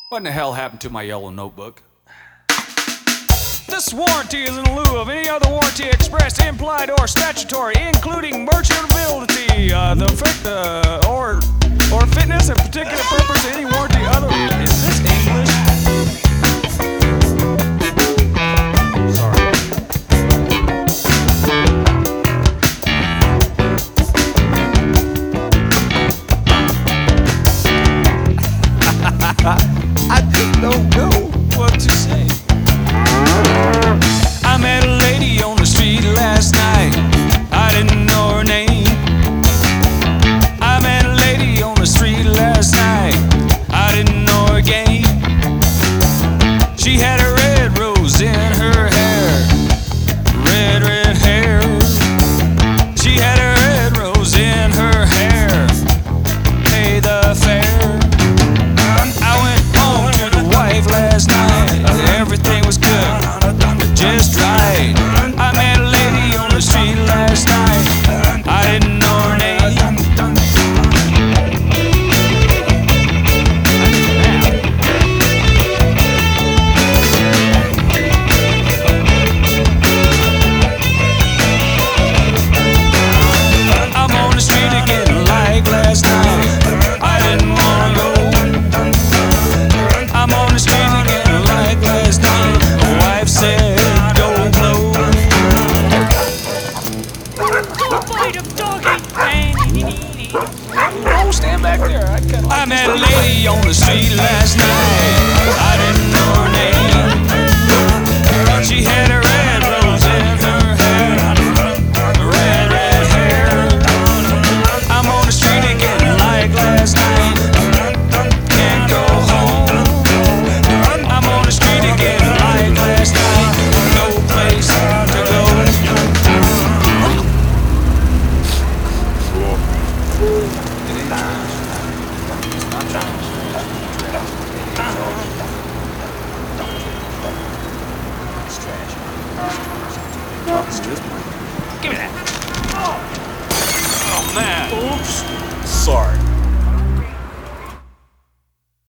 What in the hell happened to my yellow notebook? This warranty is in lieu of any other warranty expressed, implied, or statutory, including merchantability, or fitness and particular purpose of any warranty other. Is this English? Sorry. I just don't know what to say. I met a lady on the street last night. I didn't know her name. I met a lady on the street last night. I didn't know her game. She had a red rose in her hair. Red, red hair. She had a red rose in her hair. Pay the fare. I went home to the wife last night. Everything was good, just right. I met a lady on the street last night. I didn't know her name. I'm on the street again like last night. I didn't wanna go. I'm on the street again like last night. The wife said, go blow. Oh, stand back there. I met a lady on the street last night. I didn't know her name. She had a red rose in her hair. Red, red hair. I'm on the street again like last night. Can't go home. I'm on the street again like last night. No place to go. Give me that. Oh man. Oops. Sorry.